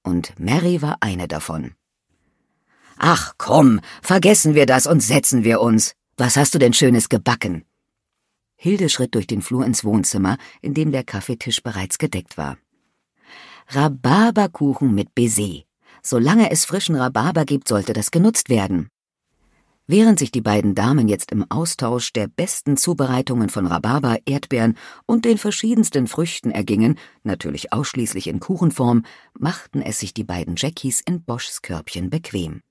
und Mary war eine davon. »Ach komm, vergessen wir das und setzen wir uns. Was hast du denn Schönes gebacken?« Hilde schritt durch den Flur ins Wohnzimmer, in dem der Kaffeetisch bereits gedeckt war. Rhabarberkuchen mit Baiser. Solange es frischen Rhabarber gibt, sollte das genutzt werden. Während sich die beiden Damen jetzt im Austausch der besten Zubereitungen von Rhabarber, Erdbeeren und den verschiedensten Früchten ergingen, natürlich ausschließlich in Kuchenform, machten es sich die beiden Jackies in Boschs Körbchen bequem.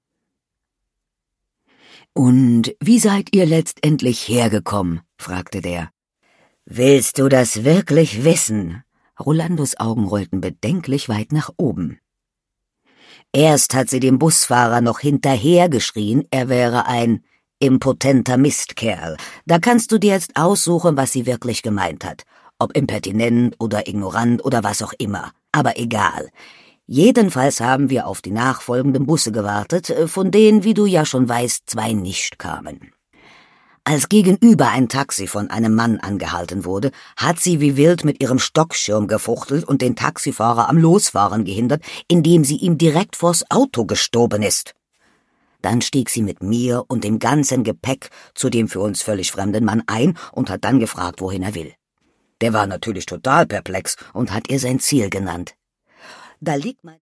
»Und wie seid ihr letztendlich hergekommen?« fragte der. »Willst du das wirklich wissen?« Rolandos Augen rollten bedenklich weit nach oben. »Erst hat sie dem Busfahrer noch hinterhergeschrien, er wäre ein impotenter Mistkerl. Da kannst du dir jetzt aussuchen, was sie wirklich gemeint hat. Ob impertinent oder ignorant oder was auch immer. Aber egal. Jedenfalls haben wir auf die nachfolgenden Busse gewartet, von denen, wie du ja schon weißt, 2 nicht kamen. Als gegenüber ein Taxi von einem Mann angehalten wurde, hat sie wie wild mit ihrem Stockschirm gefuchtelt und den Taxifahrer am Losfahren gehindert, indem sie ihm direkt vors Auto gestoben ist. Dann stieg sie mit mir und dem ganzen Gepäck zu dem für uns völlig fremden Mann ein und hat dann gefragt, wohin er will. Der war natürlich total perplex und hat ihr sein Ziel genannt. Da liegt mein